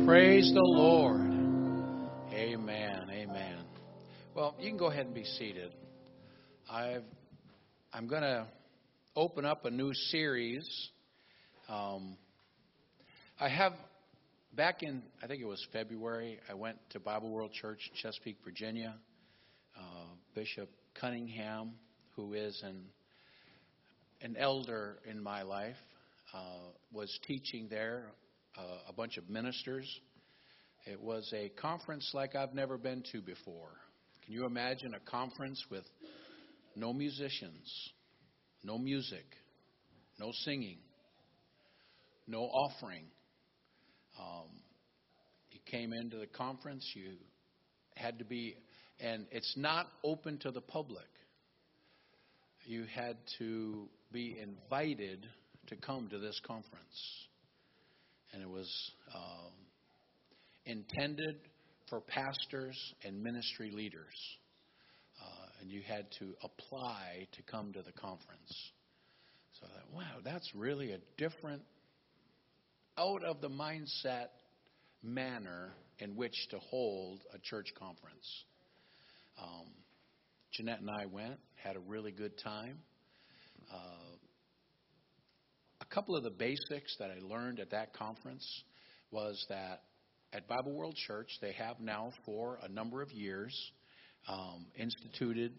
Praise the Lord. Amen. Amen. Well, you can go ahead and be seated. I'm going to open up a new series. Back in, I think it was February, I went to Bible World Church in Chesapeake, Virginia. Bishop Cunningham, who is an elder in my life, was teaching there. A bunch of ministers. It was a conference like I've never been to before. Can you imagine a conference with no musicians, no music, no singing, no offering? You came into the conference, you had to be, and it's not open to the public. You had to be invited to come to this conference. And it was intended for pastors and ministry leaders. And you had to apply to come to the conference. So I thought, wow, that's really a different, out of the mindset manner in which to hold a church conference. Jeanette and I went, had a really good time. A couple of the basics that I learned at that conference was that at Bible World Church, they have now for a number of years instituted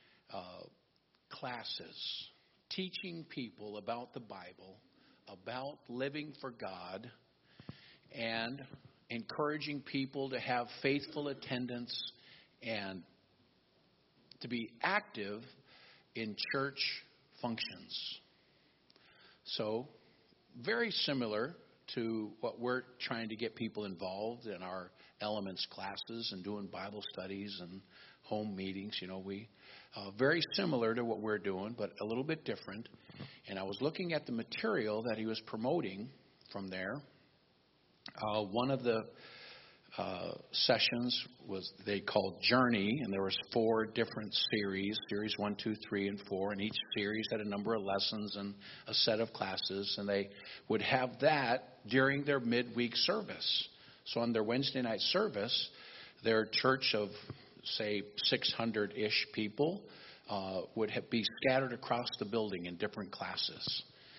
classes teaching people about the Bible, about living for God, and encouraging people to have faithful attendance and to be active in church functions. So, very similar to what we're trying to get people involved in our elements classes and doing Bible studies and home meetings. You know, we very similar to what we're doing, but a little bit different. And I was looking at the material that he was promoting from there. One of the sessions was they called Journey, and there was 4 different series 1, 2, 3, and 4, and each series had a number of lessons and a set of classes, and they would have that during their midweek service. So on their Wednesday night service, their church of, say, 600-ish people would be scattered across the building in different classes.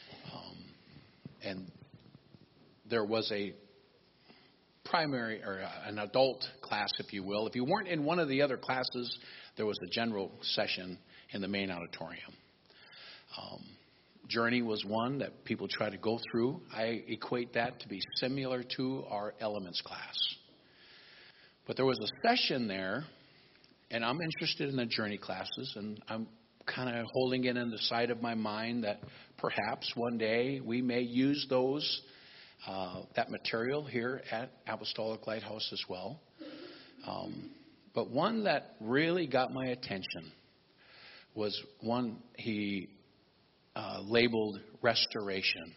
And there was a primary or an adult class, if you will. If you weren't in one of the other classes, there was a general session in the main auditorium. Journey was one that people try to go through. I equate that to be similar to our elements class. But there was a session there, and I'm interested in the Journey classes, and I'm kind of holding it in the side of my mind that perhaps one day we may use those that material here at Apostolic Lighthouse as well. But one that really got my attention was one he labeled restoration.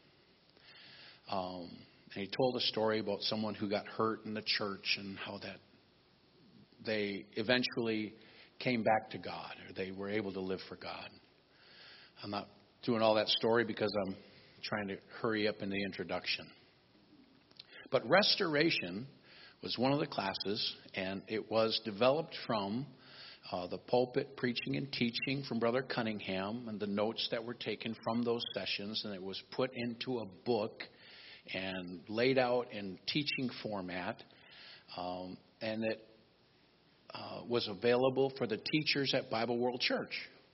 And he told a story about someone who got hurt in the church and how that they eventually came back to God, or they were able to live for God. I'm not doing all that story because I'm trying to hurry up in the introduction. But restoration was one of the classes, and it was developed from the pulpit preaching and teaching from Brother Cunningham and the notes that were taken from those sessions, and it was put into a book and laid out in teaching format, and it was available for the teachers at Bible World Church.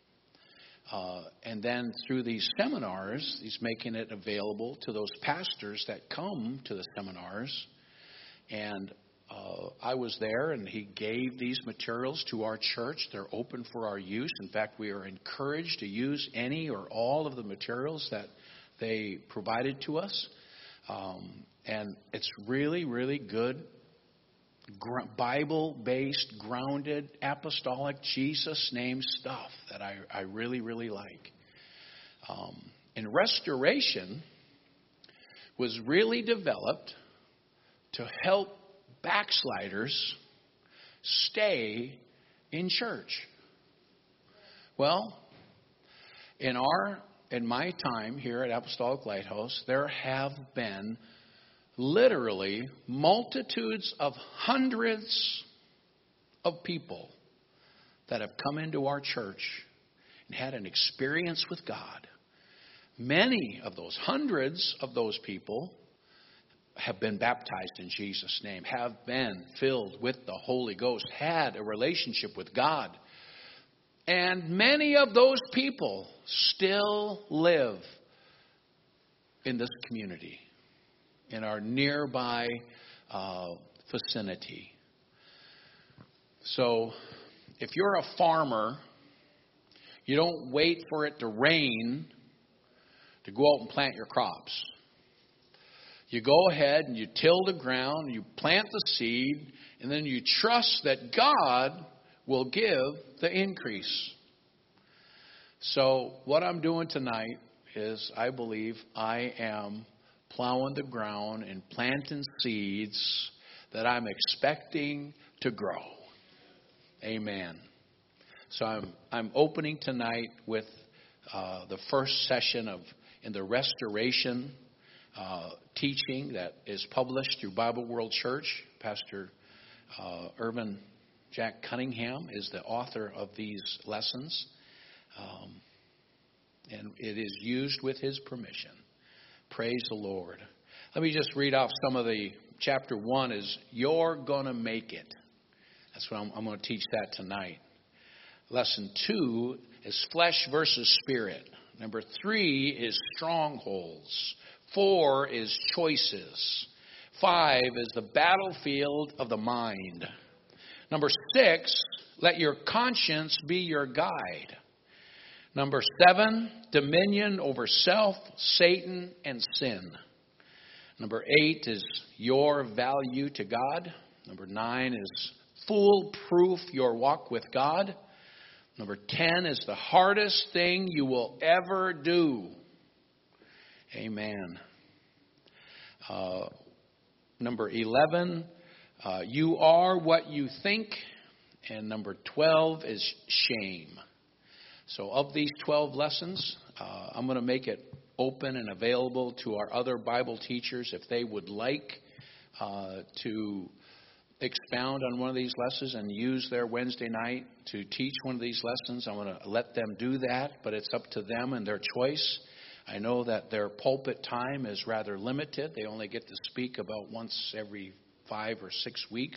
And then through these seminars, he's making it available to those pastors that come to the seminars. And I was there, and he gave these materials to our church. They're open for our use. In fact, we are encouraged to use any or all of the materials that they provided to us. And it's really, really good, Bible-based, grounded, apostolic, Jesus-name stuff that I really, really like. And restoration was really developed to help backsliders stay in church. Well, in my time here at Apostolic Lighthouse, there have been literally multitudes of hundreds of people that have come into our church and had an experience with God. Many of those, hundreds of those people, have been baptized in Jesus' name, have been filled with the Holy Ghost, had a relationship with God. And many of those people still live in this community, in our nearby vicinity. So if you're a farmer, you don't wait for it to rain to go out and plant your crops. You go ahead and you till the ground, you plant the seed, and then you trust that God will give the increase. So what I'm doing tonight is I believe I am plowing the ground and planting seeds that I'm expecting to grow. Amen. So I'm opening tonight with the first session in the restoration teaching that is published through Bible World Church. Pastor Urban Jack Cunningham is the author of these lessons. And it is used with his permission. Praise the Lord. Let me just read off some of the, chapter 1 is, You're Gonna Make It. That's what I'm going to teach that tonight. Lesson 2 is flesh versus spirit. Number 3 is strongholds. 4 is choices. 5 is the battlefield of the mind. Number 6, let your conscience be your guide. Number 7, dominion over self, Satan, and sin. Number 8 is your value to God. Number 9 is foolproof your walk with God. Number 10 is the hardest thing you will ever do. Amen. Number 11, you are what you think. And number 12 is shame. So of these 12 lessons, I'm going to make it open and available to our other Bible teachers if they would like to expound on one of these lessons and use their Wednesday night to teach one of these lessons. I'm going to let them do that, but it's up to them and their choice. I know that their pulpit time is rather limited. They only get to speak about once every 5 or 6 weeks.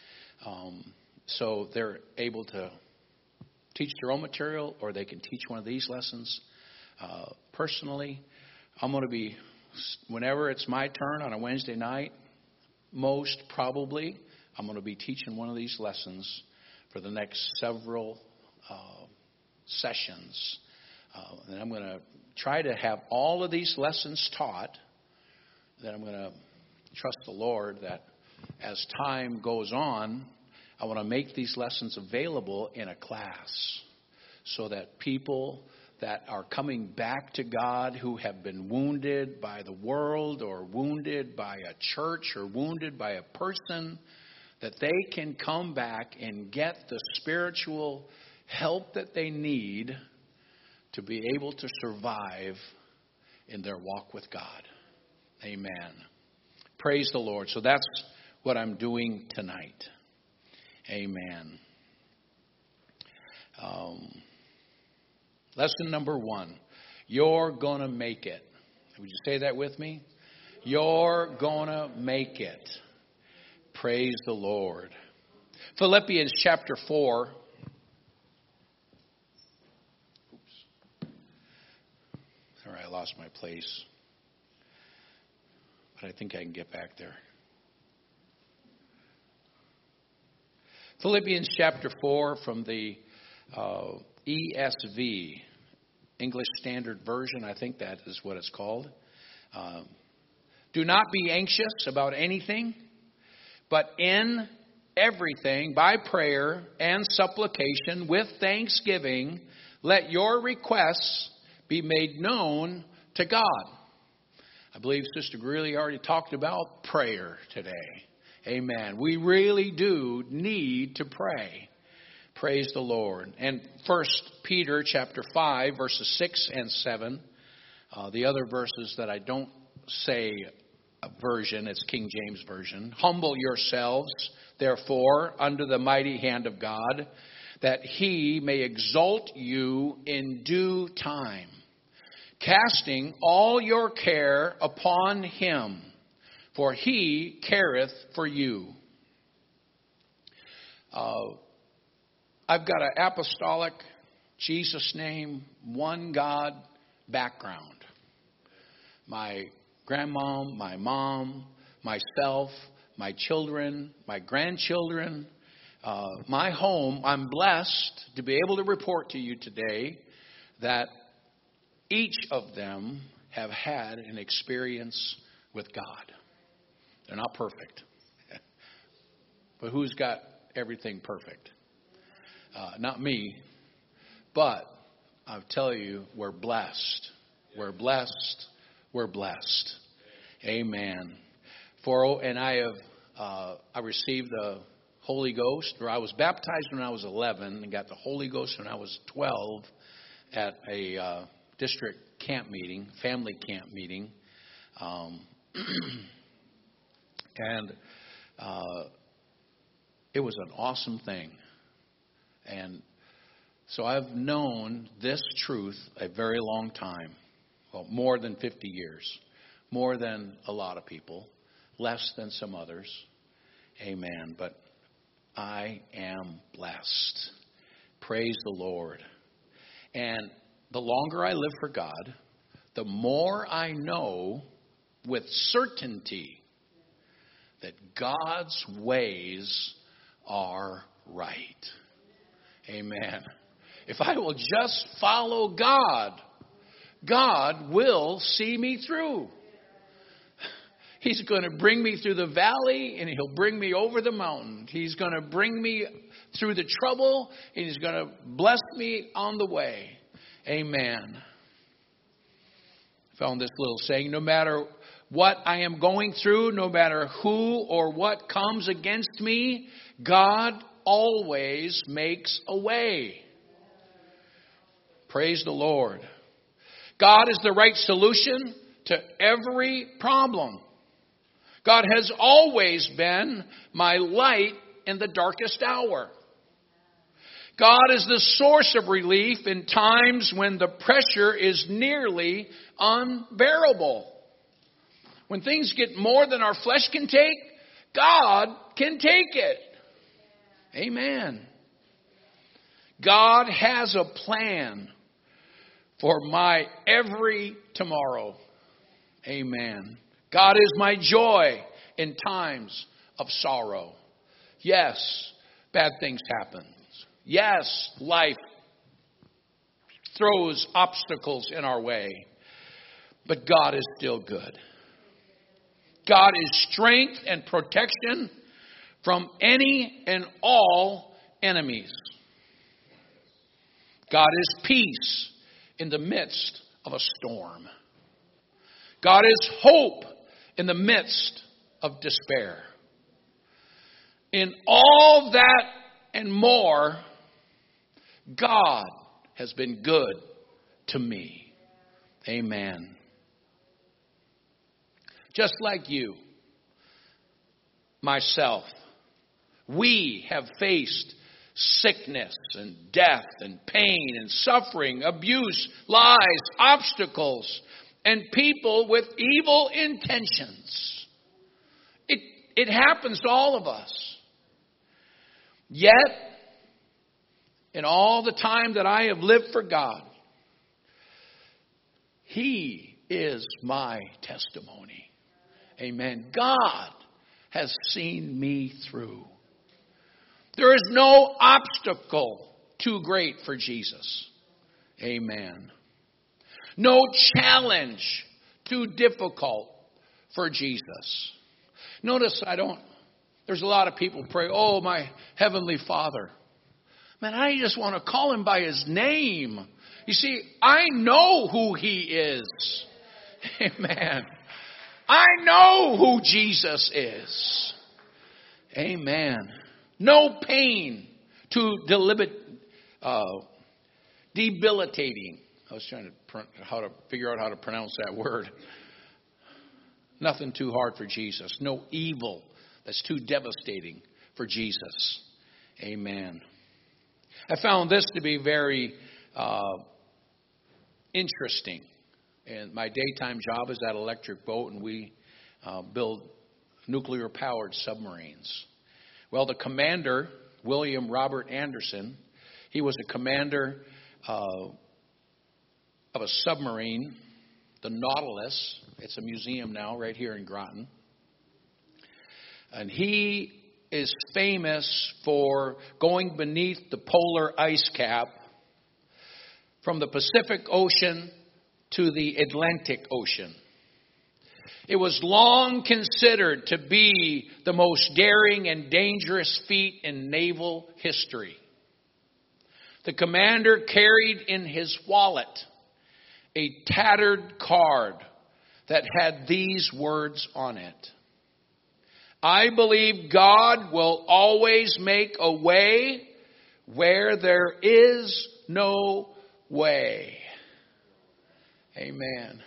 So they're able to teach their own material, or they can teach one of these lessons. Personally, I'm going to be, whenever it's my turn on a Wednesday night, most probably I'm going to be teaching one of these lessons for the next several sessions. And I'm going to try to have all of these lessons taught. Then I'm going to trust the Lord that as time goes on, I want to make these lessons available in a class so that people that are coming back to God who have been wounded by the world or wounded by a church or wounded by a person, that they can come back and get the spiritual help that they need to be able to survive in their walk with God. Amen. Praise the Lord. So that's what I'm doing tonight. Amen. Lesson number 1. You're going to make it. Would you say that with me? You're going to make it. Praise the Lord. Philippians chapter 4. Sorry, I lost my place. But I think I can get back there. Philippians chapter 4 from the ESV, English Standard Version. I think that is what it's called. Do not be anxious about anything, but in everything, by prayer and supplication, with thanksgiving, let your requests be made known to God. I believe Sister Greeley already talked about prayer today. Amen. We really do need to pray. Praise the Lord. And 1 Peter chapter 5, verses 6 and 7, the other verses that I don't say version, it's King James Version. Humble yourselves, therefore, under the mighty hand of God, that he may exalt you in due time, casting all your care upon him, for he careth for you. I've got an apostolic, Jesus name, one God background. My grandmom, my mom, myself, my children, my grandchildren, my home. I'm blessed to be able to report to you today that each of them have had an experience with God. They're not perfect. But who's got everything perfect? Not me. But I'll tell you, we're blessed. We're blessed. We're blessed. Amen. And I received the Holy Ghost, or I was baptized when I was 11 and got the Holy Ghost when I was 12 at a district camp meeting, family camp meeting. And it was an awesome thing. And so I've known this truth a very long time. Well, more than 50 years. More than a lot of people. Less than some others. Amen. But I am blessed. Praise the Lord. And the longer I live for God, the more I know with certainty that God's ways are right. Amen. If I will just follow God, God will see me through. He's going to bring me through the valley and he'll bring me over the mountain. He's going to bring me through the trouble and he's going to bless me on the way. Amen. Found this little saying, no matter what I am going through, no matter who or what comes against me, God always makes a way. Praise the Lord. God is the right solution to every problem. God has always been my light in the darkest hour. God is the source of relief in times when the pressure is nearly unbearable. When things get more than our flesh can take, God can take it. Amen. God has a plan for my every tomorrow. Amen. God is my joy in times of sorrow. Yes, bad things happen. Yes, life throws obstacles in our way. But God is still good. God is strength and protection from any and all enemies. God is peace in the midst of a storm. God is hope in the midst of despair. In all that and more, God has been good to me. Amen. Just like you, myself, we have faced sickness and death and pain and suffering, abuse, lies, obstacles, and people with evil intentions. It happens to all of us. Yet, in all the time that I have lived for God, He is my testimony. Amen. God has seen me through. There is no obstacle too great for Jesus. Amen. No challenge too difficult for Jesus. Notice there's a lot of people pray, oh, my Heavenly Father. Man, I just want to call Him by His name. You see, I know who He is. Amen. I know who Jesus is. Amen. No pain too debilitating. I was trying to figure out how to pronounce that word. Nothing too hard for Jesus. No evil that's too devastating for Jesus. Amen. I found this to be very interesting. And my daytime job is at Electric Boat, and we build nuclear-powered submarines. Well, the commander, William Robert Anderson, he was a commander of a submarine, the Nautilus. It's a museum now right here in Groton. And he is famous for going beneath the polar ice cap from the Pacific Ocean to the Atlantic Ocean. It was long considered to be the most daring and dangerous feat in naval history. The commander carried in his wallet a tattered card that had these words on it. I believe God will always make a way where there is no way. Amen.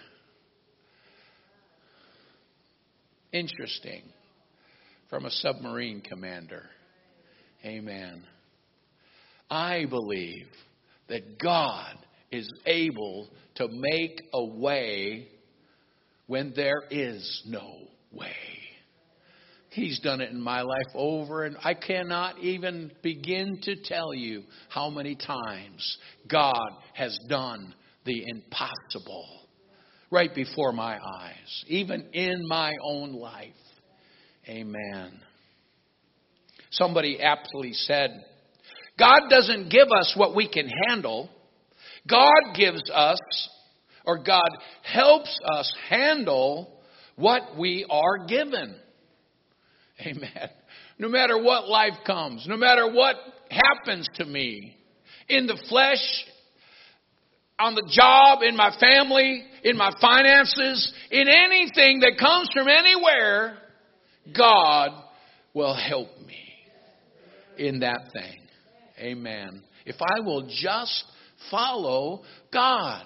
Interesting. From a submarine commander. Amen. I believe that God is able to make a way when there is no way. He's done it in my life over, and I cannot even begin to tell you how many times God has done the impossible right before my eyes, even in my own life. Amen. Somebody aptly said, God doesn't give us what we can handle. God gives us, or God helps us handle what we are given. Amen. No matter what life comes, no matter what happens to me, in the flesh, on the job, in my family, in my finances, in anything that comes from anywhere, God will help me in that thing. Amen. If I will just follow God.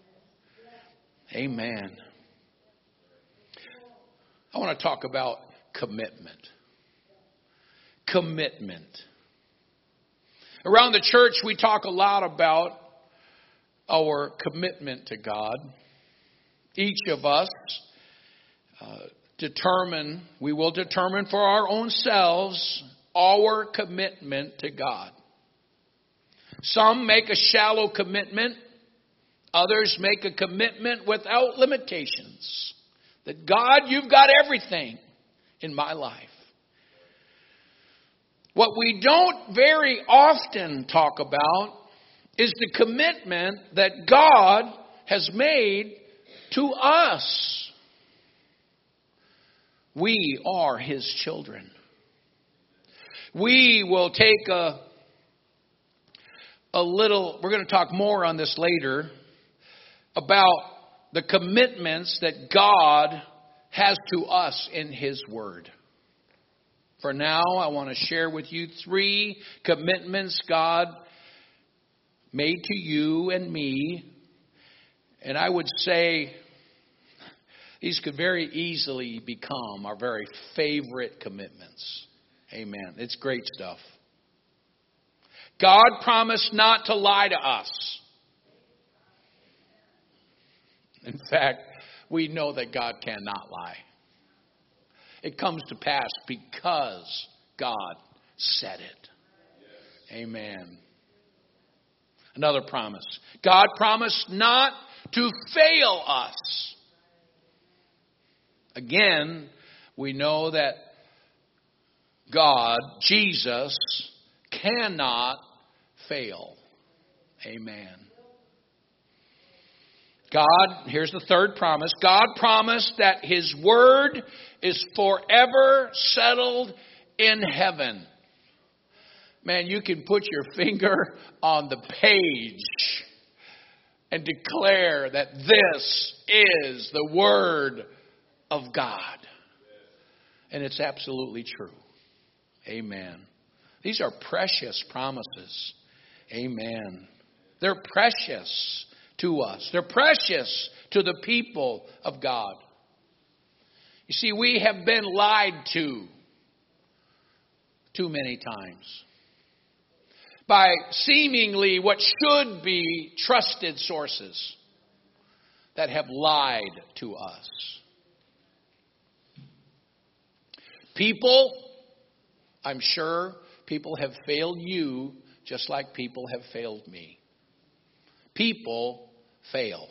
Amen. I want to talk about commitment. Commitment. Around the church, we talk a lot about our commitment to God. Each of us we will determine for our own selves our commitment to God. Some make a shallow commitment. Others make a commitment without limitations. That God, you've got everything in my life. What we don't very often talk about is the commitment that God has made to us. We are His children. We will take we're going to talk more on this later, about the commitments that God has to us in His Word. For now, I want to share with you 3 commitments God made to you and me. And I would say these could very easily become our very favorite commitments. Amen. It's great stuff. God promised not to lie to us. In fact, we know that God cannot lie. It comes to pass because God said it. Amen. Another promise. God promised not to fail us. Again, we know that God, Jesus, cannot fail. Amen. God, here's the third promise. God promised that His Word is forever settled in heaven. Man, you can put your finger on the page and declare that this is the Word of God. And it's absolutely true. Amen. These are precious promises. Amen. They're precious to us. They're precious to the people of God. You see, we have been lied to too many times by seemingly what should be trusted sources that have lied to us. People, I'm sure people have failed you just like people have failed me. People fail.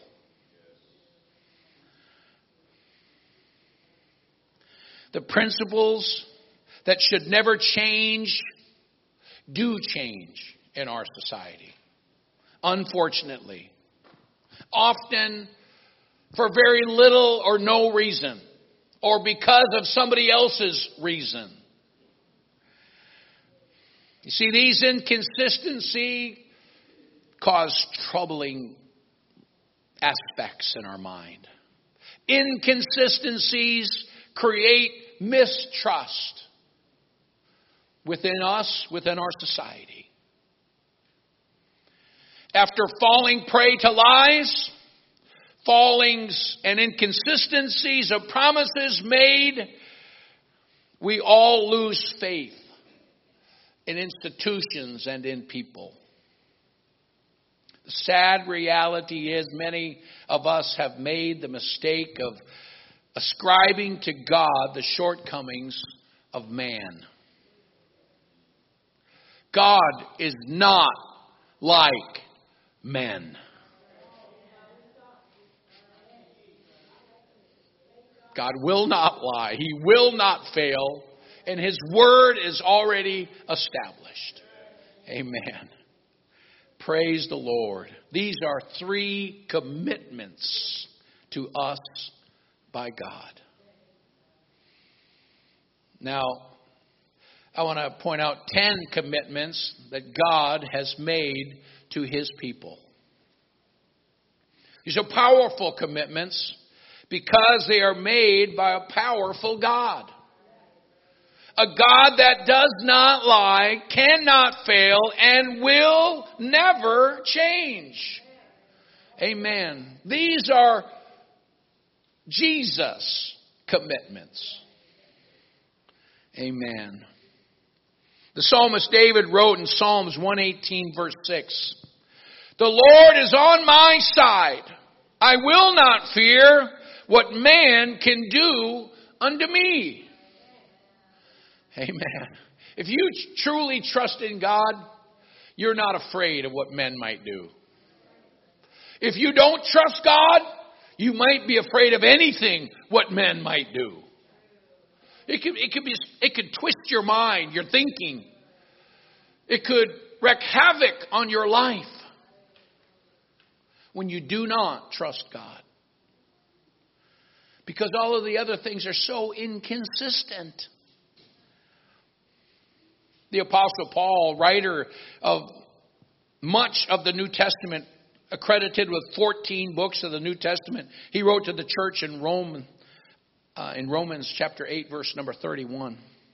The principles that should never change do change in our society. Unfortunately. Often for very little or no reason. Or because of somebody else's reason. You see, these inconsistencies cause troubling aspects in our mind. Inconsistencies create mistrust within us, within our society. After falling prey to lies, fallings and inconsistencies of promises made, we all lose faith in institutions and in people. The sad reality is many of us have made the mistake of ascribing to God the shortcomings of man. God is not like men. God will not lie. He will not fail. And His word is already established. Amen. Praise the Lord. These are 3 commitments to us by God. Now, I want to point out 10 commitments that God has made to His people. These are powerful commitments because they are made by a powerful God. A God that does not lie, cannot fail, and will never change. Amen. These are Jesus' commitments. Amen. The psalmist David wrote in Psalms 118 verse 6, "The Lord is on my side. I will not fear what man can do unto me." Amen. If you truly trust in God, you're not afraid of what men might do. If you don't trust God, you might be afraid of anything what men might do. It could twist your mind, your thinking. It could wreak havoc on your life when you do not trust God. Because all of the other things are so inconsistent. The Apostle Paul, writer of much of the New Testament, accredited with 14 books of the New Testament, he wrote to the church in Rome, in Romans chapter 8, verse number 31.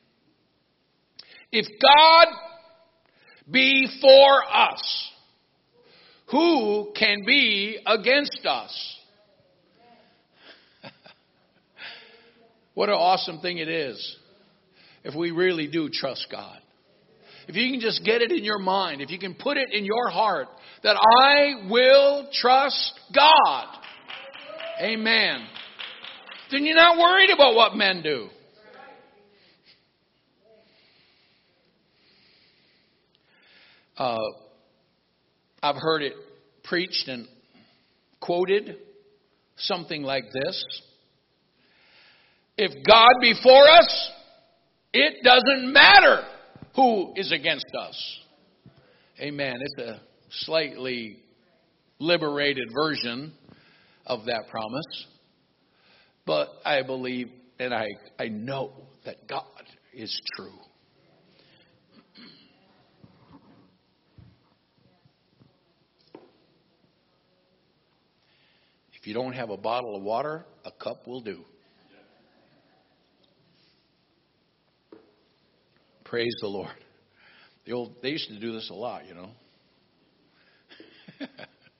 If God be for us, who can be against us? What an awesome thing it is if we really do trust God. If you can just get it in your mind, if you can put it in your heart that I will trust God. Amen. Then you're not worried about what men do. I've heard it preached and quoted something like this. If God be for us, it doesn't matter who is against us. Amen. It's a slightly liberated version of that promise. But I believe and I know that God is true. If you don't have a bottle of water, a cup will do. Praise the Lord. They used to do this a lot, you know.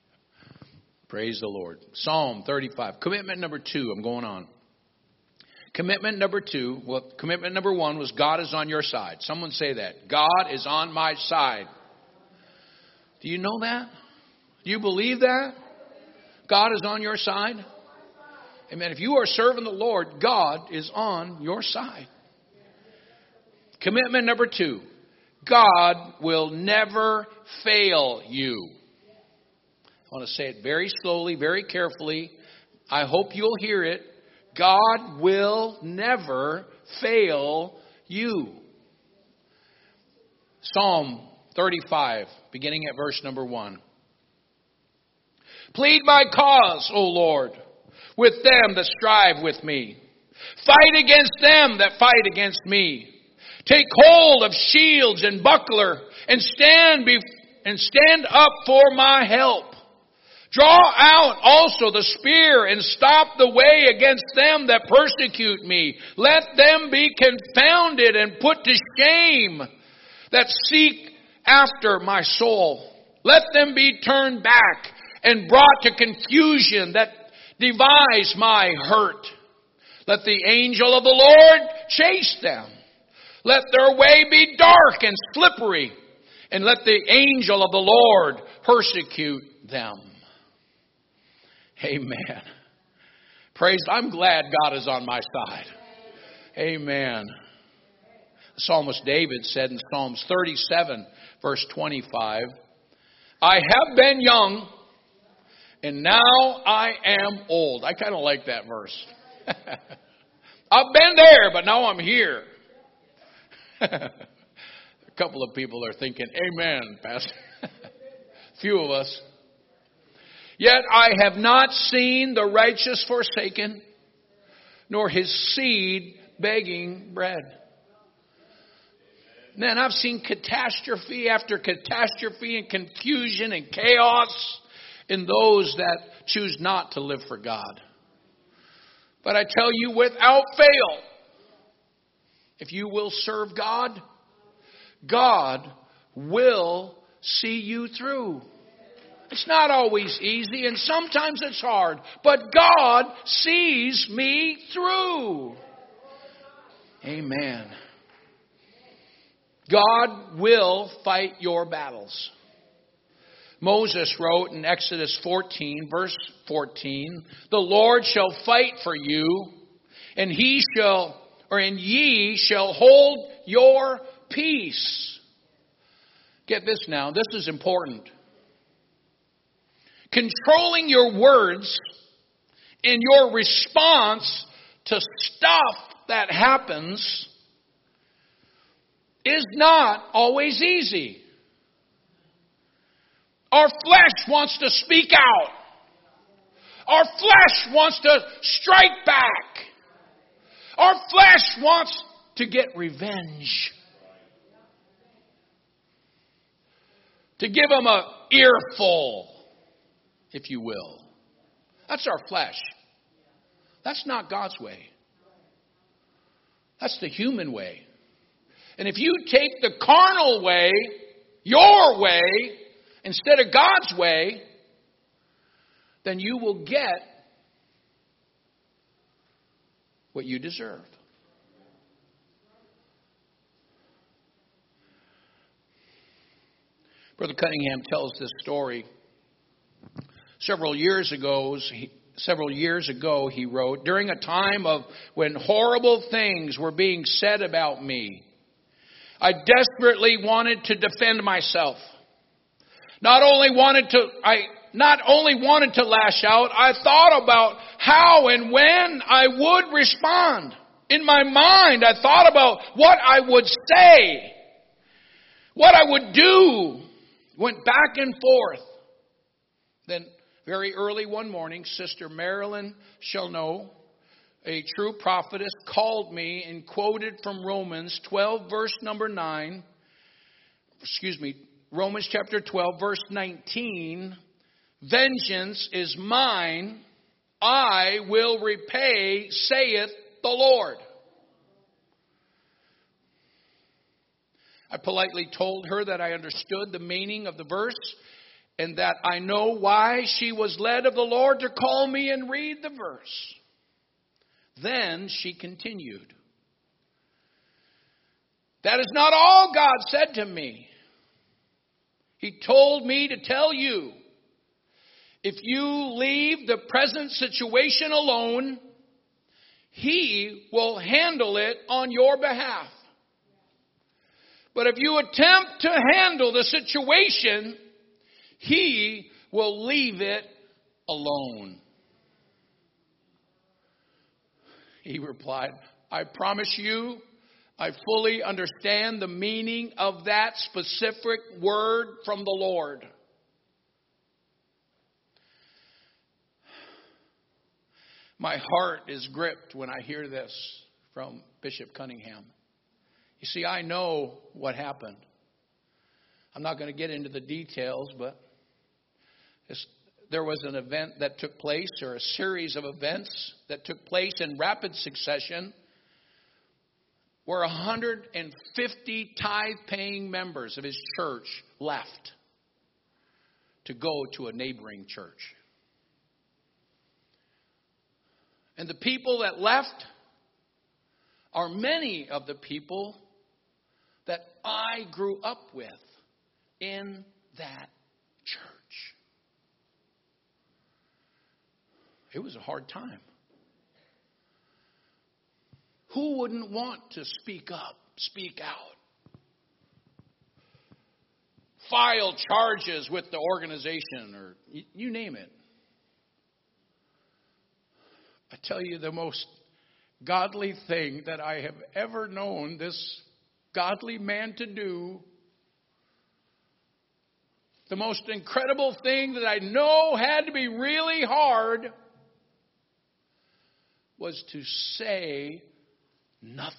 Praise the Lord. Psalm 35. Commitment number 2. I'm going on. Commitment number 2. Well, commitment number 1 was God is on your side. Someone say that. God is on my side. Do you know that? Do you believe that? God is on your side? Amen. If you are serving the Lord, God is on your side. Commitment number 2. God will never fail you. I want to say it very slowly, very carefully. I hope you'll hear it. God will never fail you. Psalm 35, beginning at verse number 1. Plead my cause, O Lord, with them that strive with me. Fight against them that fight against me. Take hold of shields and buckler, and stand up for my help. Draw out also the spear, and stop the way against them that persecute me. Let them be confounded and put to shame that seek after my soul. Let them be turned back and brought to confusion that devise my hurt. Let the angel of the Lord chase them. Let their way be dark and slippery, and let the angel of the Lord persecute them. Amen. Praise. I'm glad God is on my side. Amen. The psalmist David said in Psalms 37, verse 25, I have been young, and now I am old. I kind of like that verse. I've been there, but now I'm here. A couple of people are thinking, amen, Pastor. Few of us. Yet I have not seen the righteous forsaken, nor his seed begging bread. Man, I've seen catastrophe after catastrophe and confusion and chaos in those that choose not to live for God. But I tell you, without fail, if you will serve God, God will see you through. It's not always easy, and sometimes it's hard, but God sees me through. Amen. God will fight your battles. Moses wrote in Exodus 14, verse 14, the Lord shall fight for you, and ye shall hold your peace. Get this now, this is important. Controlling your words and your response to stuff that happens is not always easy. Our flesh wants to speak out. Our flesh wants to strike back. Our flesh wants to get revenge. To give them an earful, if you will. That's our flesh. That's not God's way. That's the human way. And if you take the carnal way, your way, instead of God's way, then you will get what you deserve. Brother Cunningham tells this story. Several years ago, he wrote, during a time of when horrible things were being said about me, I desperately wanted to defend myself. Not only wanted to lash out, I thought about how and when I would respond. In my mind, I thought about what I would say, what I would do. Went back and forth. Then very early one morning, Sister Marilyn Chelneau, a true prophetess, called me and quoted from Romans 12, verse number 9. Romans chapter 12, verse 19. Vengeance is mine, I will repay, saith the Lord. I politely told her that I understood the meaning of the verse and that I know why she was led of the Lord to call me and read the verse. Then she continued, "That is not all God said to me. He told me to tell you, if you leave the present situation alone, He will handle it on your behalf. But if you attempt to handle the situation, He will leave it alone." He replied, "I promise you, I fully understand the meaning of that specific word from the Lord." My heart is gripped when I hear this from Bishop Cunningham. You see, I know what happened. I'm not going to get into the details, but there was an event that took place, or a series of events that took place in rapid succession, where 150 tithe-paying members of his church left to go to a neighboring church. And the people that left are many of the people that I grew up with in that church. It was a hard time. Who wouldn't want to speak up, speak out, file charges with the organization, or you name it? I tell you, the most godly thing that I have ever known this godly man to do, the most incredible thing that I know had to be really hard, was to say nothing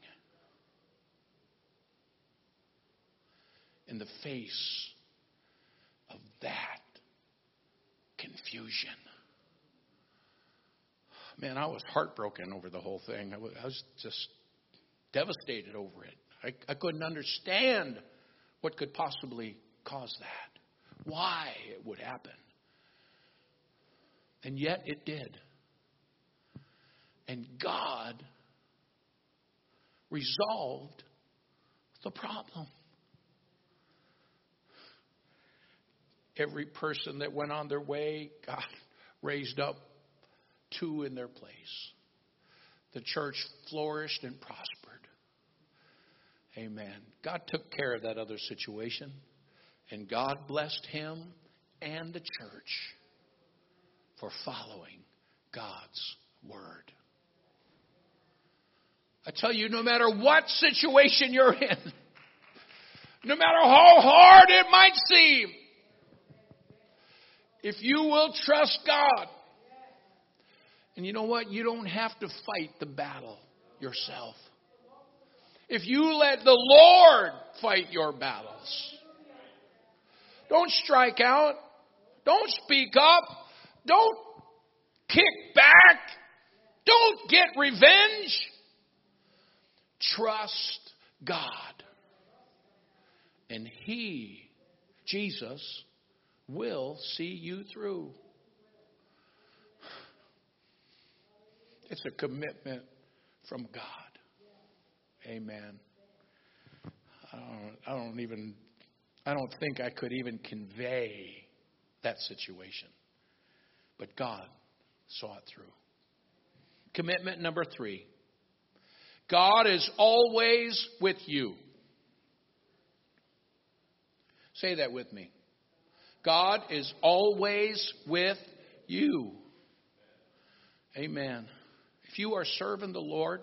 in the face of that confusion. Man, I was heartbroken over the whole thing. I was just devastated over it. I couldn't understand what could possibly cause that, why it would happen. And yet it did. And God resolved the problem. Every person that went on their way, God raised up two in their place. The church flourished and prospered. Amen. God took care of that other situation, and God blessed him and the church for following God's word. I tell you, no matter what situation you're in, no matter how hard it might seem, if you will trust God, and you know what? You don't have to fight the battle yourself. If you let the Lord fight your battles, don't strike out. Don't speak up. Don't kick back. Don't get revenge. Trust God. And He, Jesus, will see you through. It's a commitment from God. Amen. I don't think I could even convey that situation. But God saw it through. Commitment number 3. God is always with you. Say that with me. God is always with you. Amen. If you are serving the Lord,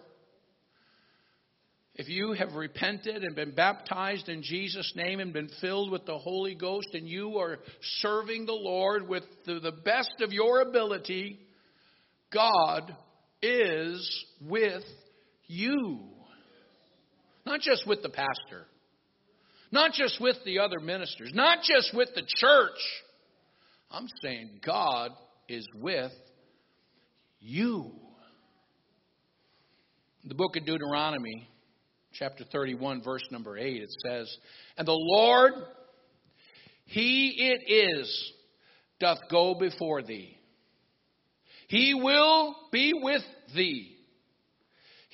if you have repented and been baptized in Jesus' name and been filled with the Holy Ghost, and you are serving the Lord with the best of your ability, God is with you. Not just with the pastor. Not just with the other ministers. Not just with the church. I'm saying God is with you. In the book of Deuteronomy, chapter 31, verse number 8, it says, "And the Lord, He it is, doth go before thee. He will be with thee.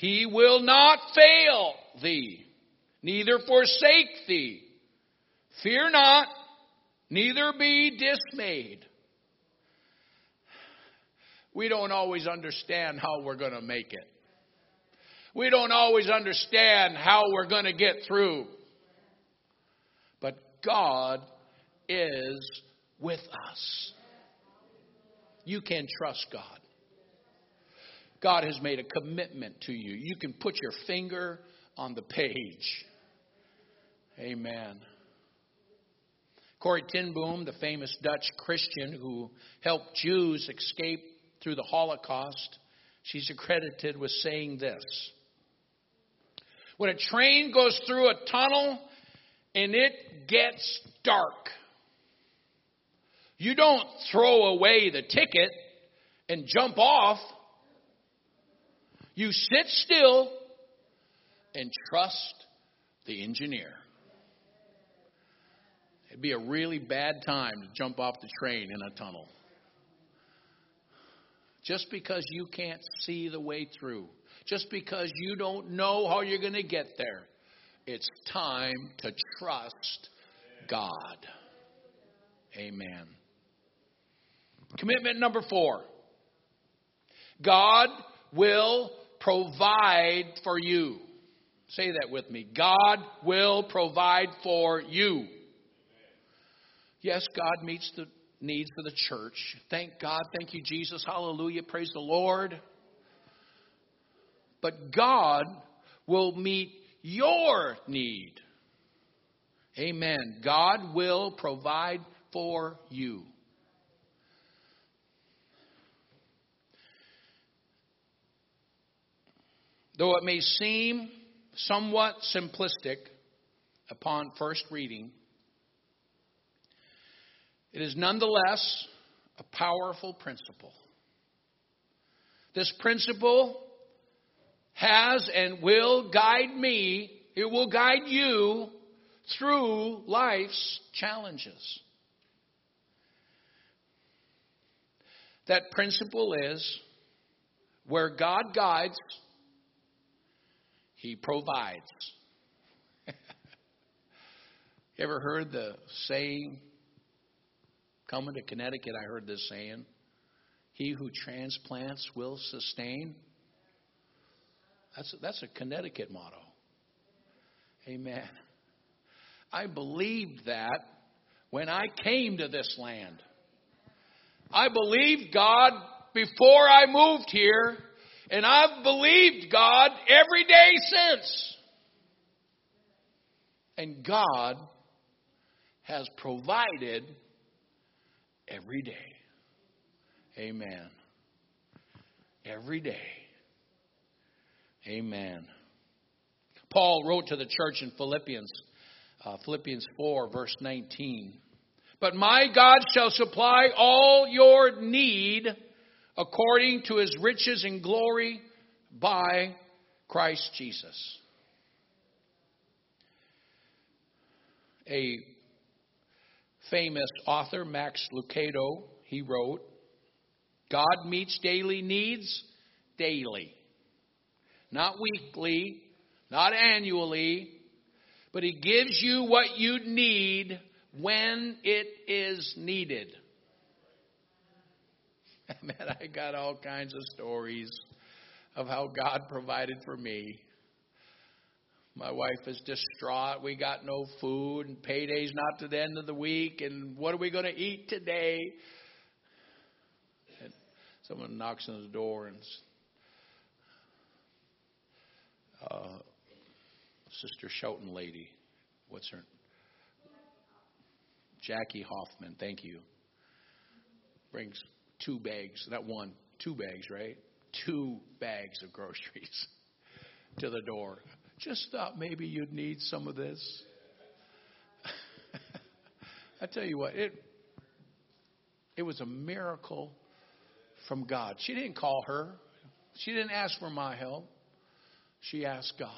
He will not fail thee, neither forsake thee. Fear not, neither be dismayed. We don't always understand how we're going to make it. We don't always understand how we're going to get through. But God is with us. You can trust God. God has made a commitment to you. You can put your finger on the page. Amen. Corrie ten Boom, the famous Dutch Christian who helped Jews escape through the Holocaust, she's accredited with saying this: when a train goes through a tunnel and it gets dark, you don't throw away the ticket and jump off. You sit still and trust the engineer. It'd be a really bad time to jump off the train in a tunnel. Just because you can't see the way through, just because you don't know how you're going to get there, it's time to trust God. Amen. Commitment number 4. God will provide for you. Say that with me. God will provide for you. Yes, God meets the needs of the church. Thank God. Thank you, Jesus. Hallelujah. Praise the Lord. But God will meet your need. Amen. God will provide for you. Though it may seem somewhat simplistic upon first reading, it is nonetheless a powerful principle. This principle has and will guide me, it will guide you through life's challenges. That principle is, where God guides, He provides. You ever heard the saying? Coming to Connecticut, I heard this saying: he who transplants will sustain. That's a Connecticut motto. Amen. I believed that when I came to this land. I believed God before I moved here, and I've believed God every day since. And God has provided every day. Amen. Every day. Amen. Paul wrote to the church in Philippians 4, verse 19. But my God shall supply all your need according to His riches and glory by Christ Jesus. A famous author, Max Lucado, he wrote, God meets daily needs daily. Not weekly, not annually, but He gives you what you need when it is needed. Man, I got all kinds of stories of how God provided for me. My wife is distraught. We got no food, and payday's not to the end of the week, and what are we going to eat today? And someone knocks on the door, and Sister Shelton lady, what's her? Jackie Hoffman, thank you. Brings 2 bags, not 1, 2 bags, right? 2 bags of groceries to the door. Just thought maybe you'd need some of this. I tell you what, it was a miracle from God. She didn't call her. She didn't ask for my help. She asked God.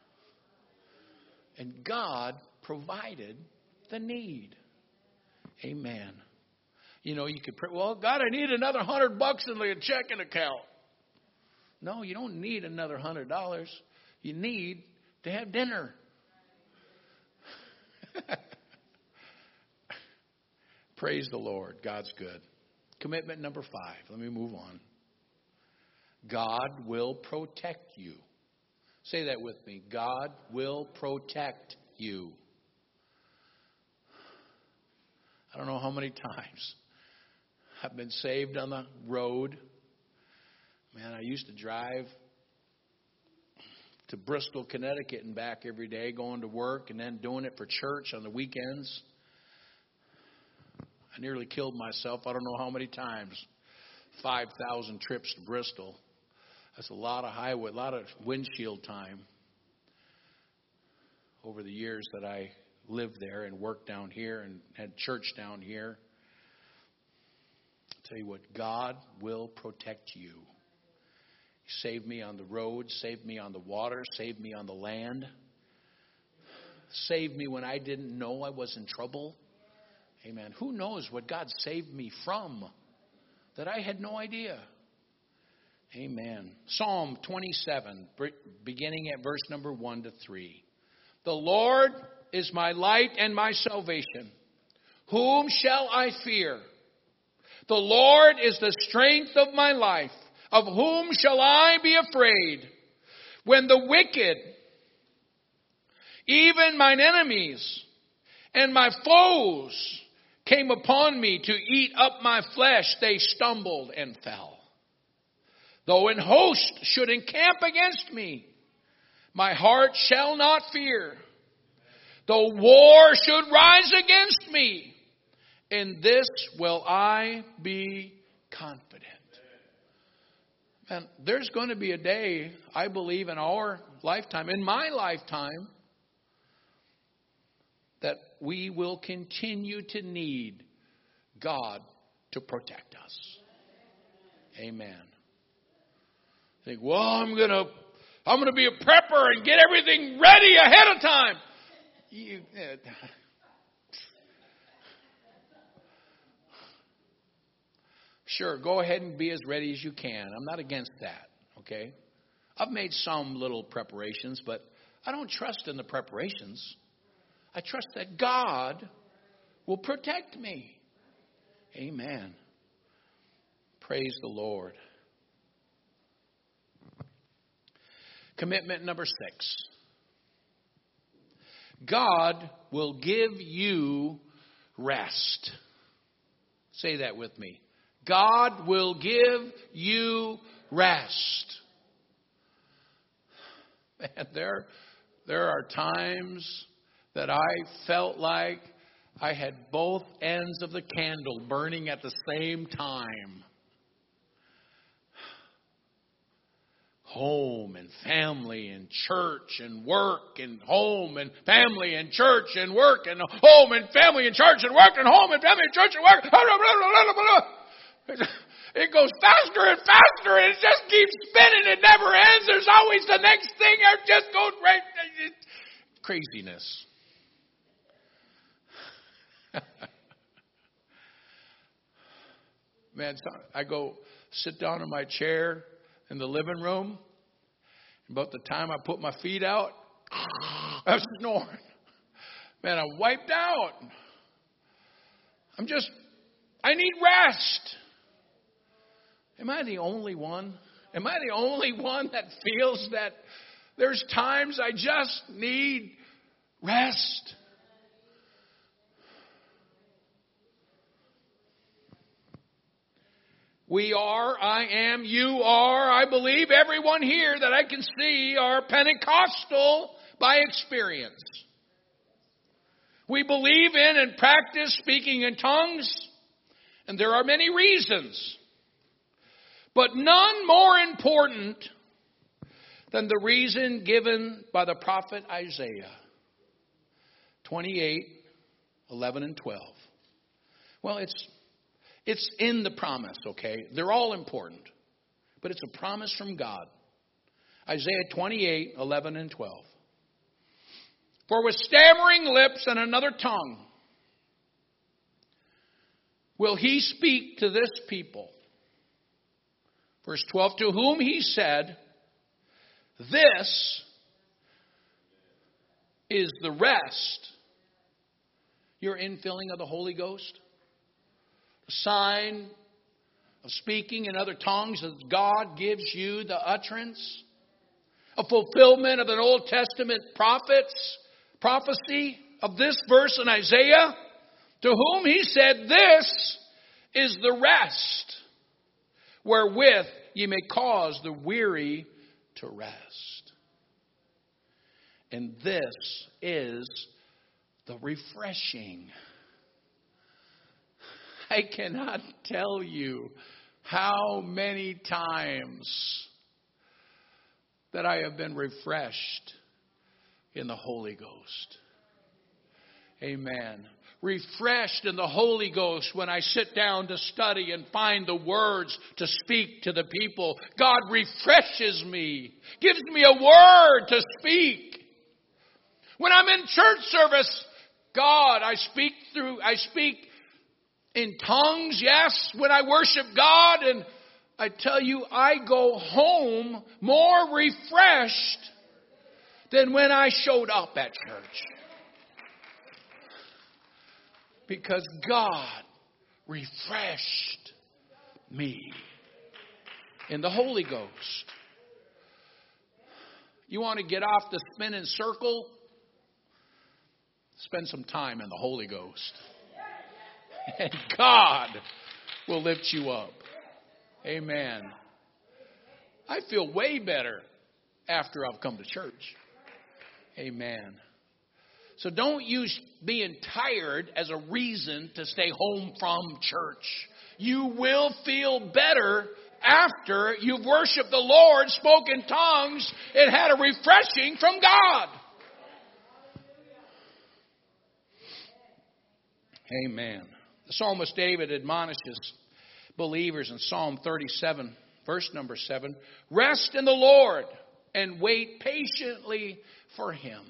And God provided the need. Amen. You know, you could pray, well, God, I need another $100 in the checking account. No, you don't need another $100. You need to have dinner. Praise the Lord. God's good. Commitment number 5. Let me move on. God will protect you. Say that with me. God will protect you. I don't know how many times I've been saved on the road. Man, I used to drive to Bristol, Connecticut and back every day, going to work and then doing it for church on the weekends. I nearly killed myself. I don't know how many times. 5,000 trips to Bristol. That's a lot of highway, a lot of windshield time over the years that I lived there and worked down here and had church down here. I'll tell you what, God will protect you. He saved me on the road, saved me on the water, saved me on the land. Saved me when I didn't know I was in trouble. Amen. Who knows what God saved me from that I had no idea. Amen. Psalm 27, beginning at verse number 1 to 3. The Lord is my light and my salvation. Whom shall I fear? The Lord is the strength of my life. Of whom shall I be afraid? When the wicked, even mine enemies and my foes, came upon me to eat up my flesh, they stumbled and fell. Though an host should encamp against me, my heart shall not fear. Though war should rise against me, in this will I be confident. And there's going to be a day, I believe, in our lifetime, in my lifetime, that we will continue to need God to protect us. Amen. Think, well, I'm gonna be a prepper and get everything ready ahead of time. Sure, go ahead and be as ready as you can. I'm not against that, okay? I've made some little preparations, but I don't trust in the preparations. I trust that God will protect me. Amen. Praise the Lord. Commitment number 6. God will give you rest. Say that with me. God will give you rest. Man, there are times that I felt like I had both ends of the candle burning at the same time. Home and family and church and work and home and family and church and work and home and family and church and work and home and family and church and work. It goes faster and faster and it just keeps spinning. It never ends. There's always the next thing. It just goes right. Craziness. Man, I go sit down in my chair in the living room. About the time I put my feet out, I'm snoring. Man, I'm wiped out. I need rest. Am I the only one? Am I the only one that feels that there's times I just need rest? We are, I am, you are, I believe everyone here that I can see are Pentecostal by experience. We believe in and practice speaking in tongues, and there are many reasons. But none more important than the reason given by the prophet Isaiah. 28:11 and 12. Well, it's in the promise, okay? They're all important. But it's a promise from God. Isaiah 28:11 and 12. For with stammering lips and another tongue will he speak to this people, Verse 12, to whom he said, this is the rest. Your infilling of the Holy Ghost. The sign of speaking in other tongues as God gives you the utterance. A fulfillment of an Old Testament prophecy of this verse in Isaiah. To whom he said, this is the rest, wherewith ye may cause the weary to rest. And this is the refreshing. I cannot tell you how many times that I have been refreshed in the Holy Ghost. Amen. Refreshed in the Holy Ghost when I sit down to study and find the words to speak to the people. God refreshes me, gives me a word to speak. When I'm in church service, God, I speak in tongues, yes, when I worship God, and I tell you, I go home more refreshed than when I showed up at church. Because God refreshed me in the Holy Ghost. You want to get off the spinning circle? Spend some time in the Holy Ghost. And God will lift you up. Amen. I feel way better after I've come to church. Amen. So don't use being tired as a reason to stay home from church. You will feel better after you've worshiped the Lord, spoke in tongues, and had a refreshing from God. Amen. The psalmist David admonishes believers in Psalm 37, verse number 7, rest in the Lord and wait patiently for Him.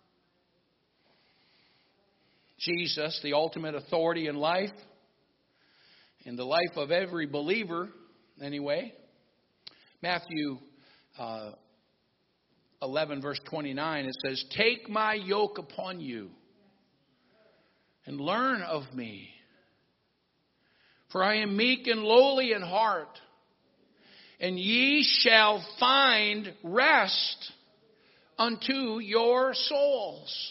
Jesus, the ultimate authority in life, in the life of every believer, anyway. Matthew 11, verse 29, it says, take my yoke upon you and learn of me. For I am meek and lowly in heart, and ye shall find rest unto your souls.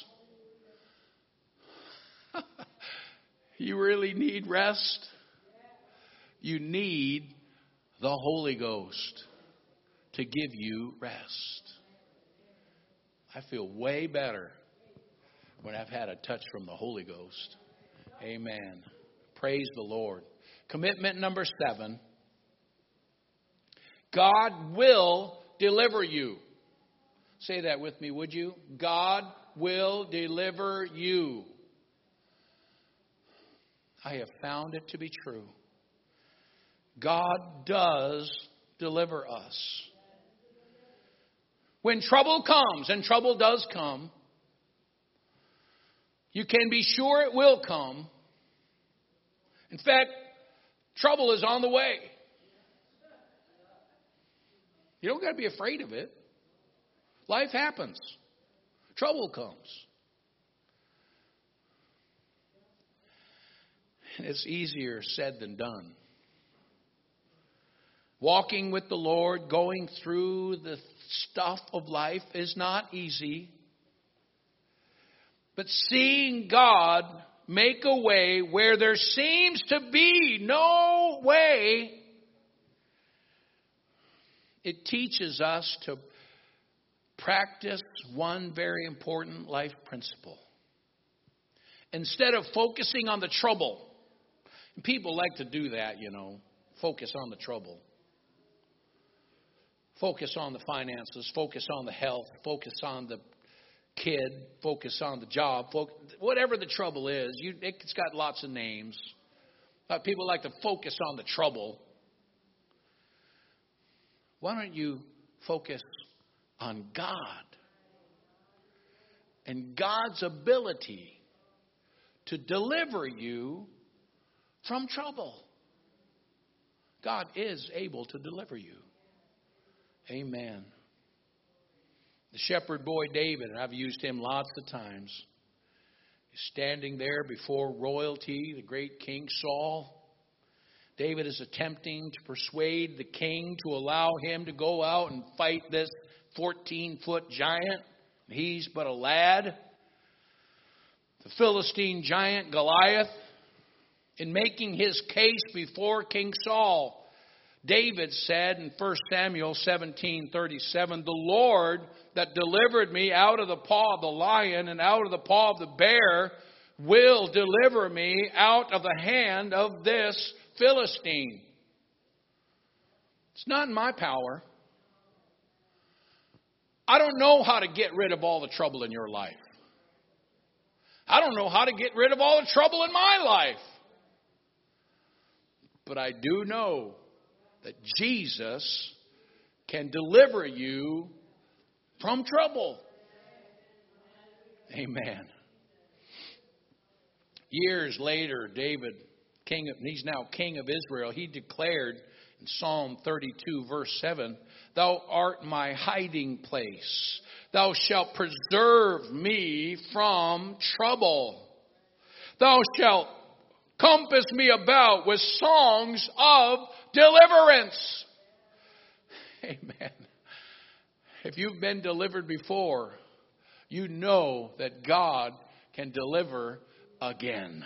You really need rest? You need the Holy Ghost to give you rest. I feel way better when I've had a touch from the Holy Ghost. Amen. Praise the Lord. Commitment number 7. God will deliver you. Say that with me, would you? God will deliver you. I have found it to be true. God does deliver us. When trouble comes, and trouble does come, you can be sure it will come. In fact, trouble is on the way. You don't got to be afraid of it. Life happens. Trouble comes. And it's easier said than done. Walking with the Lord, going through the stuff of life is not easy. But seeing God make a way where there seems to be no way, it teaches us to practice one very important life principle. Instead of focusing on the trouble, and people like to do that, focus on the trouble. Focus on the finances, focus on the health, focus on the kid, focus on the job, whatever the trouble is. It's got lots of names. But people like to focus on the trouble. Why don't you focus on God and God's ability to deliver you from trouble? God is able to deliver you. Amen. The shepherd boy David, and I've used him lots of times, is standing there before royalty, the great King Saul. David is attempting to persuade the king to allow him to go out and fight this 14-foot giant. He's but a lad. The Philistine giant Goliath. In making his case before King Saul, David said in 1 Samuel 17:37, "The Lord that delivered me out of the paw of the lion and out of the paw of the bear will deliver me out of the hand of this Philistine." It's not in my power. I don't know how to get rid of all the trouble in your life. I don't know how to get rid of all the trouble in my life. But I do know that Jesus can deliver you from trouble. Amen. Years later, David, he's now king of Israel, he declared in Psalm 32, verse 7, "Thou art my hiding place. Thou shalt preserve me from trouble. Thou shalt compass me about with songs of deliverance." Amen. If you've been delivered before, you know that God can deliver again.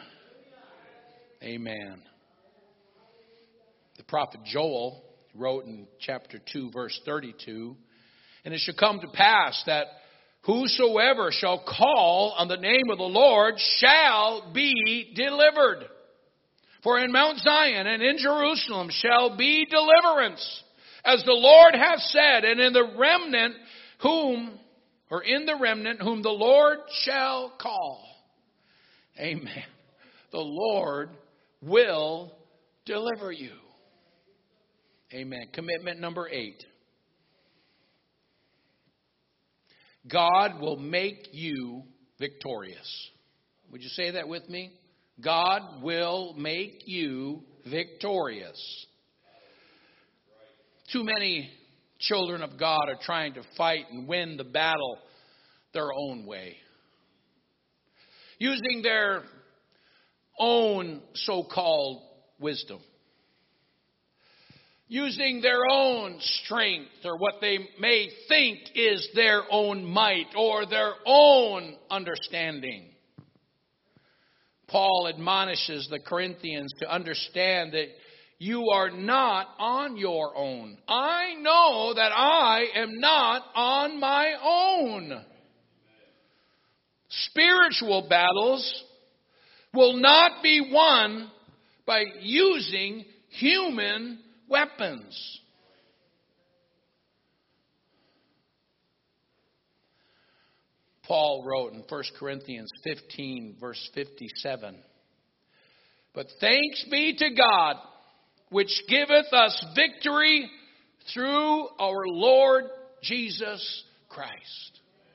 Amen. The prophet Joel wrote in chapter 2, verse 32, "And it shall come to pass that whosoever shall call on the name of the Lord shall be delivered. For in Mount Zion and in Jerusalem shall be deliverance, as the Lord hath said, and in the remnant whom the Lord shall call." Amen. The Lord will deliver you. Amen. Commitment number 8. God will make you victorious. Would you say that with me? God will make you victorious. Too many children of God are trying to fight and win the battle their own way, using their own so-called wisdom, using their own strength or what they may think is their own might or their own understanding. Paul admonishes the Corinthians to understand that you are not on your own. I know that I am not on my own. Spiritual battles will not be won by using human weapons. Paul wrote in 1 Corinthians 15, verse 57, "But thanks be to God, which giveth us victory through our Lord Jesus Christ."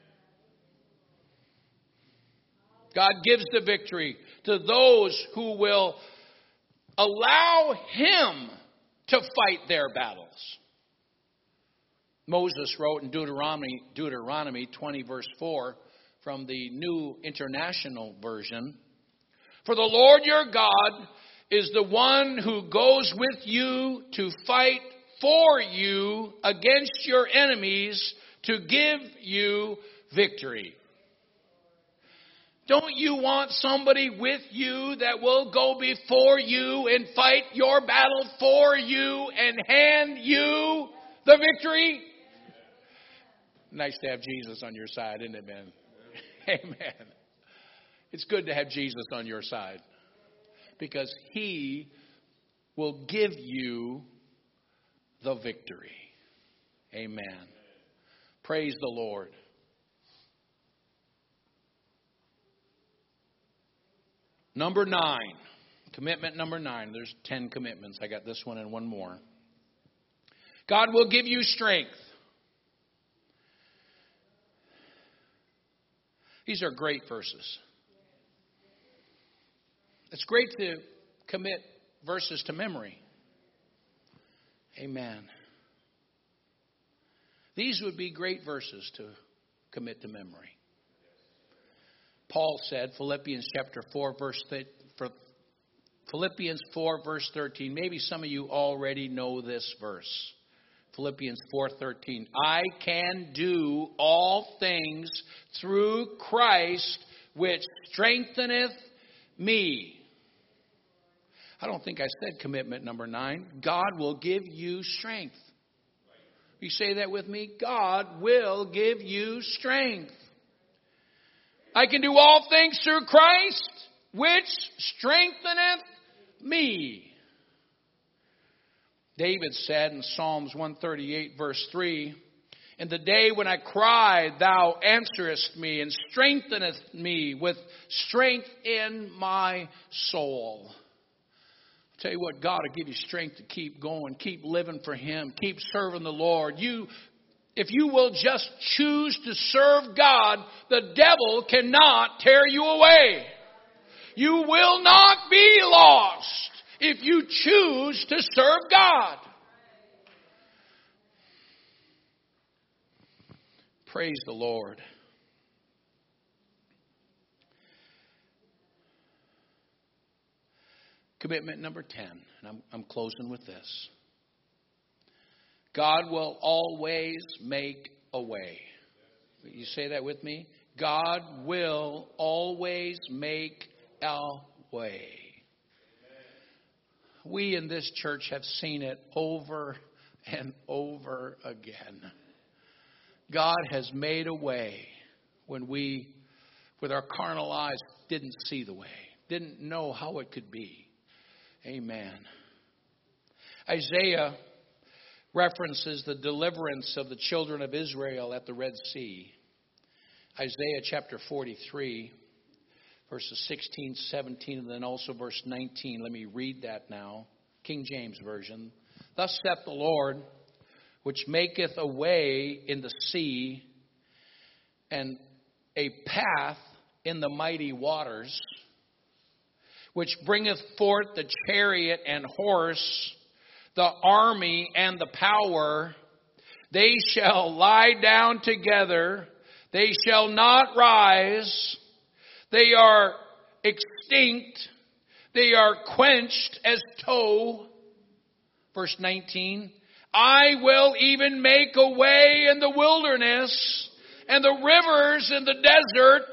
God gives the victory to those who will allow Him to fight their battles. Moses wrote in Deuteronomy 20, verse 4, from the New International Version, "For the Lord your God is the one who goes with you to fight for you against your enemies to give you victory." Don't you want somebody with you that will go before you and fight your battle for you and hand you the victory? Nice to have Jesus on your side, isn't it, man? Amen. It's good to have Jesus on your side because He will give you the victory. Amen. Praise the Lord. Number 9. Commitment number 9. There's 10 commitments. I got this one and one more. God will give you strength. These are great verses. It's great to commit verses to memory. Amen. These would be great verses to commit to memory. Paul said, Philippians 4 verse 13. Maybe some of you already know this verse. Philippians 4:13. I can do all things through Christ which strengtheneth me. I don't think I said commitment number 9. God will give you strength. You say that with me? God will give you strength. I can do all things through Christ, which strengtheneth me. David said in Psalms 138, verse 3, in the day when I cried, thou answerest me and strengtheneth me with strength in my soul. I'll tell you what, God will give you strength to keep going, keep living for Him, keep serving the Lord. If you will just choose to serve God, the devil cannot tear you away. You will not be lost if you choose to serve God. Praise the Lord. Commitment number 10, and I'm closing with this. God will always make a way. You say that with me? God will always make a way. We in this church have seen it over and over again. God has made a way when we, with our carnal eyes, didn't see the way, didn't know how it could be. Amen. Isaiah references the deliverance of the children of Israel at the Red Sea. Isaiah chapter 43, verses 16, 17, and then also verse 19. Let me read that now. King James Version. Thus saith the Lord, which maketh a way in the sea and a path in the mighty waters, which bringeth forth the chariot and horse, the army and the power. They shall lie down together. They shall not rise. They are extinct. They are quenched as tow. Verse 19. I will even make a way in the wilderness and the rivers in the desert.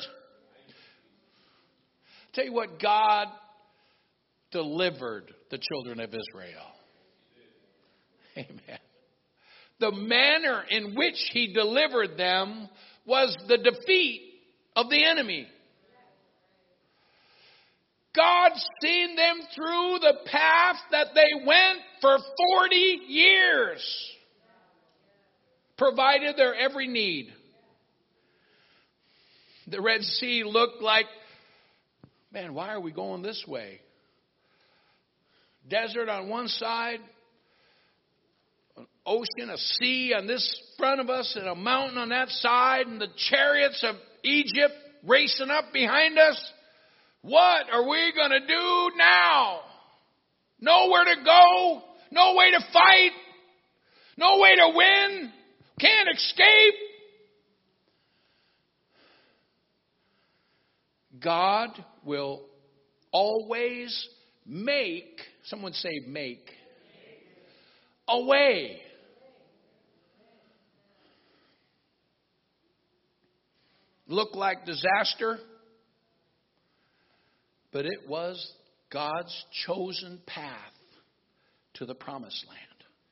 Tell you what, God delivered the children of Israel. Amen. The manner in which He delivered them was the defeat of the enemy. God seen them through the path that they went for 40 years. Provided their every need. The Red Sea looked like, man, why are we going this way? Desert on one side, an ocean, a sea on this front of us, and a mountain on that side, and the chariots of Egypt racing up behind us. What are we going to do now? Nowhere to go, no way to fight, no way to win, can't escape. God will always make, someone say make, a way. Look like disaster, but it was God's chosen path to the promised land.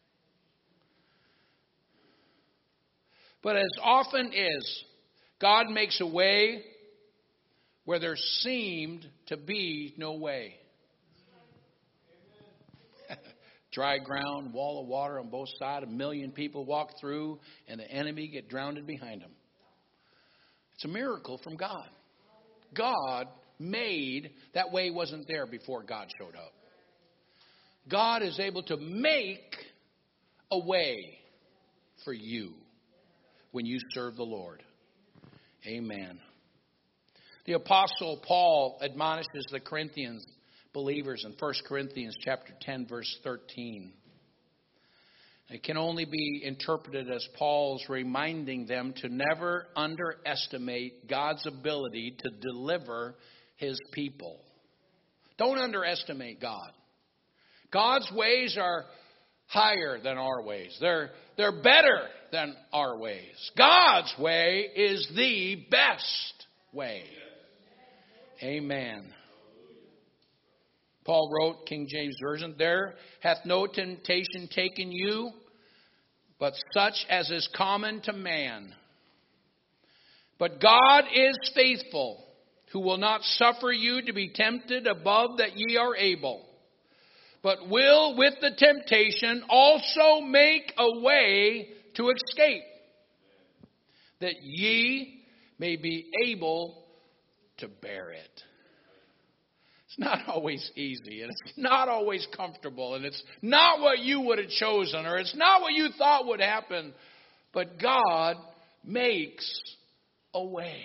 But as often is, God makes a way where there seemed to be no way. Dry ground, wall of water on both sides, 1 million people walk through, and the enemy get drowned behind them. It's a miracle from God. God made, that way wasn't there before God showed up. God is able to make a way for you when you serve the Lord. Amen. The Apostle Paul admonishes the Corinthians believers in 1 Corinthians chapter 10, verse 13. It can only be interpreted as Paul's reminding them to never underestimate God's ability to deliver His people. Don't underestimate God. God's ways are higher than our ways. They're better than our ways. God's way is the best way. Amen. Paul wrote, King James Version, there hath no temptation taken you, but such as is common to man. But God is faithful, who will not suffer you to be tempted above that ye are able, but will with the temptation also make a way to escape, that ye may be able to bear it. It's not always easy, and it's not always comfortable, and it's not what you would have chosen, or it's not what you thought would happen. But God makes a way.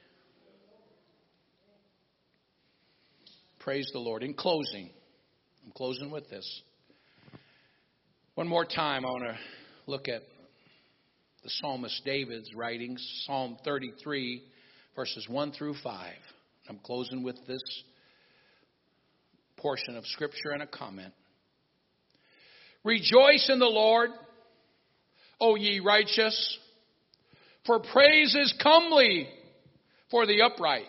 Praise the Lord. In closing, I'm closing with this. One more time, I want to look at the psalmist David's writings, Psalm 33, verses 1 through 5. I'm closing with this portion of Scripture and a comment. Rejoice in the Lord, O ye righteous, for praise is comely for the upright.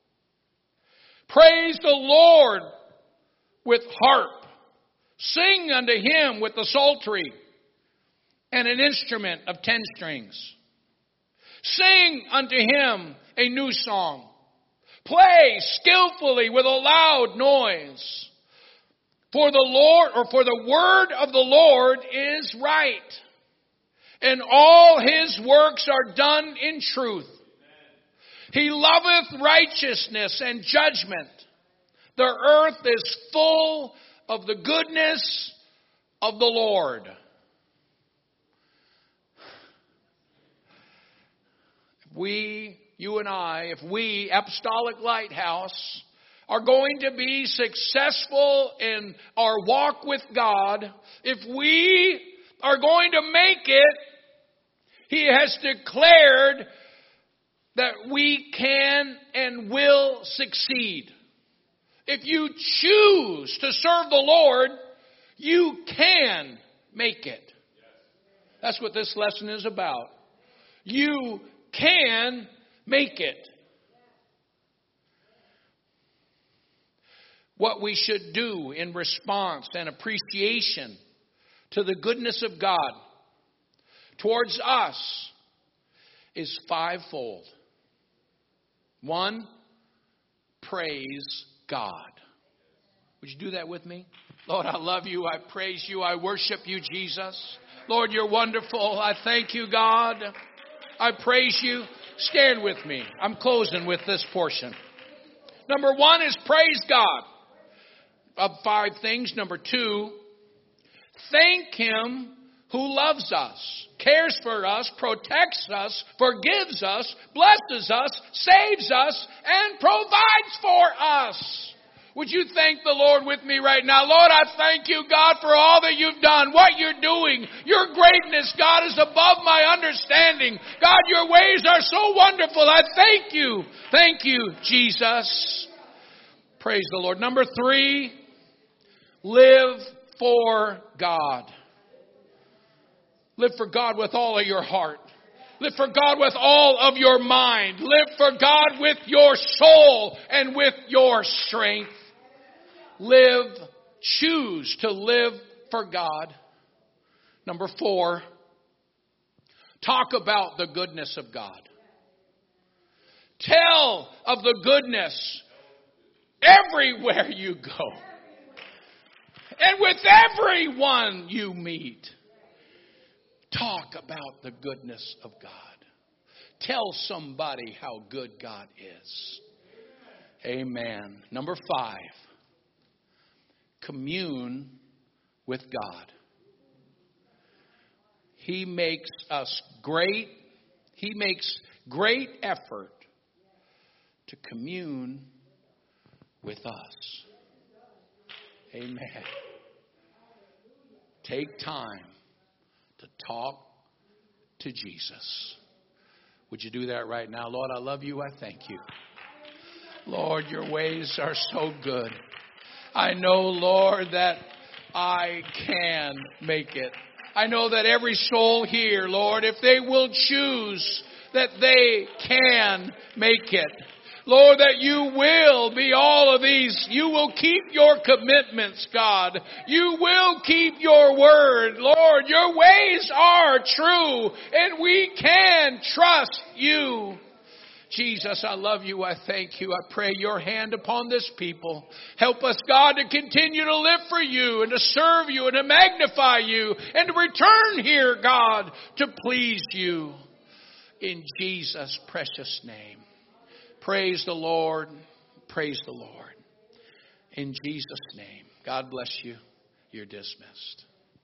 Praise the Lord with harp. Sing unto Him with the psaltery and an instrument of 10 strings. Sing unto Him a new song. Play skillfully with a loud noise. For the Lord, or for the word of the Lord is right, and all His works are done in truth. He loveth righteousness and judgment. The earth is full of the goodness of the Lord. You and I, if we, Apostolic Lighthouse, are going to be successful in our walk with God, if we are going to make it, He has declared that we can and will succeed. If you choose to serve the Lord, you can make it. That's what this lesson is about. You can make it. What we should do in response and appreciation to the goodness of God towards us is fivefold. 1, praise God. Would you do that with me? Lord, I love you. I praise you. I worship you, Jesus. Lord, you're wonderful. I thank you, God. I praise you. Stand with me. I'm closing with this portion. Number 1 is praise God. Of 5 things. Number 2, thank Him who loves us, cares for us, protects us, forgives us, blesses us, saves us, and provides for us. Would you thank the Lord with me right now? Lord, I thank you, God, for all that you've done, what you're doing. Your greatness, God, is above my understanding. God, your ways are so wonderful. I thank you. Thank you, Jesus. Praise the Lord. Number 3, live for God. Live for God with all of your heart. Live for God with all of your mind. Live for God with your soul and with your strength. Choose to live for God. Number 4, talk about the goodness of God. Tell of the goodness everywhere you go. And with everyone you meet. Talk about the goodness of God. Tell somebody how good God is. Amen. Number 5, commune with God. He makes great effort to commune with us. Amen. Take time to talk to Jesus. Would you do that right now? Lord, I love you. I thank you. Lord, your ways are so good. I know, Lord, that I can make it. I know that every soul here, Lord, if they will choose, that they can make it. Lord, that you will be all of these. You will keep your commitments, God. You will keep your word. Lord, your ways are true, and we can trust you. Jesus, I love you. I thank you. I pray your hand upon this people. Help us, God, to continue to live for you and to serve you and to magnify you and to return here, God, to please you. In Jesus' precious name. Praise the Lord. Praise the Lord. In Jesus' name. God bless you. You're dismissed.